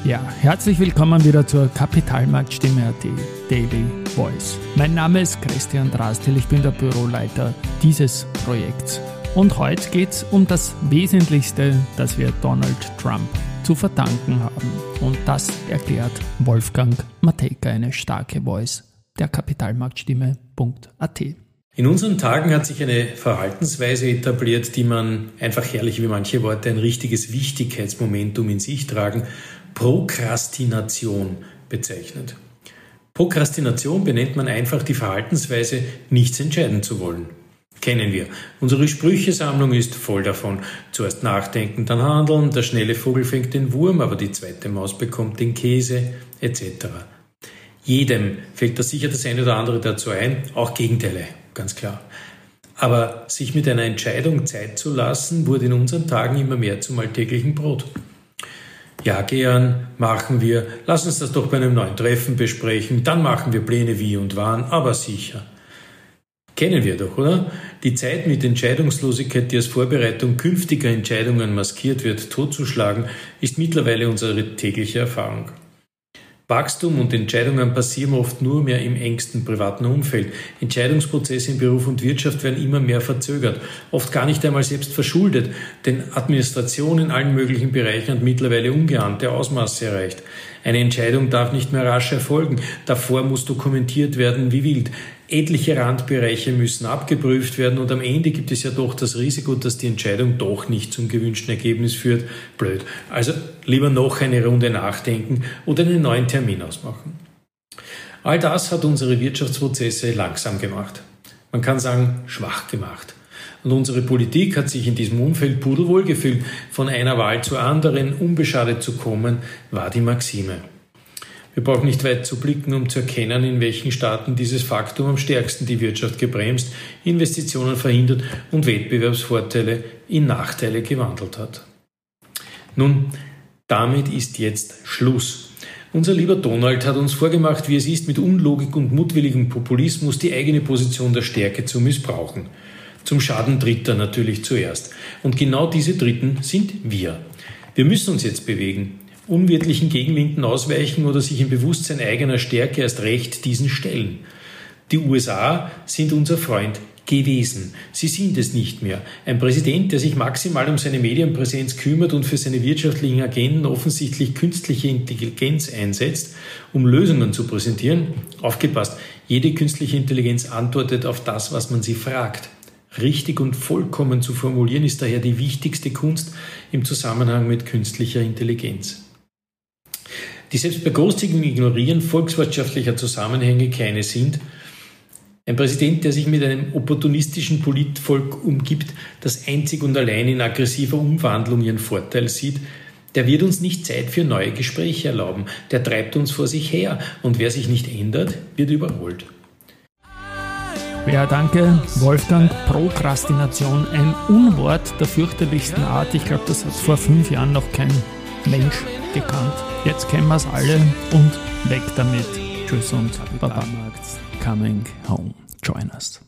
Ja, herzlich willkommen wieder zur Kapitalmarktstimme.at Daily Voice. Mein Name ist Christian Drastil, ich bin der Büroleiter dieses Projekts. Und heute geht es um das Wesentlichste, das wir Donald Trump zu verdanken haben. Und das erklärt Wolfgang Matejka, eine starke Voice der Kapitalmarktstimme.at. In unseren Tagen hat sich eine Verhaltensweise etabliert, die man einfach herrlich wie manche Worte ein richtiges Wichtigkeitsmomentum in sich tragen, Prokrastination bezeichnet. Prokrastination benennt man einfach die Verhaltensweise, nichts entscheiden zu wollen. Kennen wir. Unsere Sprüchesammlung ist voll davon. Zuerst nachdenken, dann handeln, der schnelle Vogel fängt den Wurm, aber die zweite Maus bekommt den Käse, etc. Jedem fällt da sicher das eine oder andere dazu ein, auch Gegenteile, ganz klar. Aber sich mit einer Entscheidung Zeit zu lassen, wurde in unseren Tagen immer mehr zum alltäglichen Brot. Ja, gern, machen wir, lass uns das doch bei einem neuen Treffen besprechen, dann machen wir Pläne wie und wann, aber sicher. Kennen wir doch, oder? Die Zeit mit Entscheidungslosigkeit, die als Vorbereitung künftiger Entscheidungen maskiert wird, totzuschlagen, ist mittlerweile unsere tägliche Erfahrung. Wachstum und Entscheidungen passieren oft nur mehr im engsten privaten Umfeld. Entscheidungsprozesse in Beruf und Wirtschaft werden immer mehr verzögert, oft gar nicht einmal selbst verschuldet, denn Administration in allen möglichen Bereichen hat mittlerweile ungeahnte Ausmaße erreicht. Eine Entscheidung darf nicht mehr rasch erfolgen, davor muss dokumentiert werden wie wild. Etliche Randbereiche müssen abgeprüft werden und am Ende gibt es ja doch das Risiko, dass die Entscheidung doch nicht zum gewünschten Ergebnis führt. Blöd. Also lieber noch eine Runde nachdenken oder einen neuen Termin ausmachen. All das hat unsere Wirtschaftsprozesse langsam gemacht. Man kann sagen, schwach gemacht. Und unsere Politik hat sich in diesem Umfeld pudelwohl gefühlt. Von einer Wahl zur anderen unbeschadet zu kommen, war die Maxime. Wir brauchen nicht weit zu blicken, um zu erkennen, in welchen Staaten dieses Faktum am stärksten die Wirtschaft gebremst, Investitionen verhindert und Wettbewerbsvorteile in Nachteile gewandelt hat. Nun, damit ist jetzt Schluss. Unser lieber Donald hat uns vorgemacht, wie es ist, mit Unlogik und mutwilligem Populismus die eigene Position der Stärke zu missbrauchen. Zum Schaden Dritter natürlich zuerst. Und genau diese Dritten sind wir. Wir müssen uns jetzt bewegen, unwirtlichen Gegenwinden ausweichen oder sich im Bewusstsein eigener Stärke erst recht diesen stellen. Die USA sind unser Freund gewesen. Sie sind es nicht mehr. Ein Präsident, der sich maximal um seine Medienpräsenz kümmert und für seine wirtschaftlichen Agenden offensichtlich künstliche Intelligenz einsetzt, um Lösungen zu präsentieren. Aufgepasst, jede künstliche Intelligenz antwortet auf das, was man sie fragt. Richtig und vollkommen zu formulieren ist daher die wichtigste Kunst im Zusammenhang mit künstlicher Intelligenz. Die selbst bei großzügigem Ignorieren volkswirtschaftlicher Zusammenhänge keine sind. Ein Präsident, der sich mit einem opportunistischen Politvolk umgibt, das einzig und allein in aggressiver Umwandlung ihren Vorteil sieht, der wird uns nicht Zeit für neue Gespräche erlauben. Der treibt uns vor sich her und wer sich nicht ändert, wird überholt. Ja, danke, Wolfgang. Prokrastination, ein Unwort der fürchterlichsten Art. Ich glaube, das hat vor 5 Jahren noch kein Mensch gekannt. Jetzt kennen wir es alle und weg damit. Tschüss und Baba. Coming home. Join us.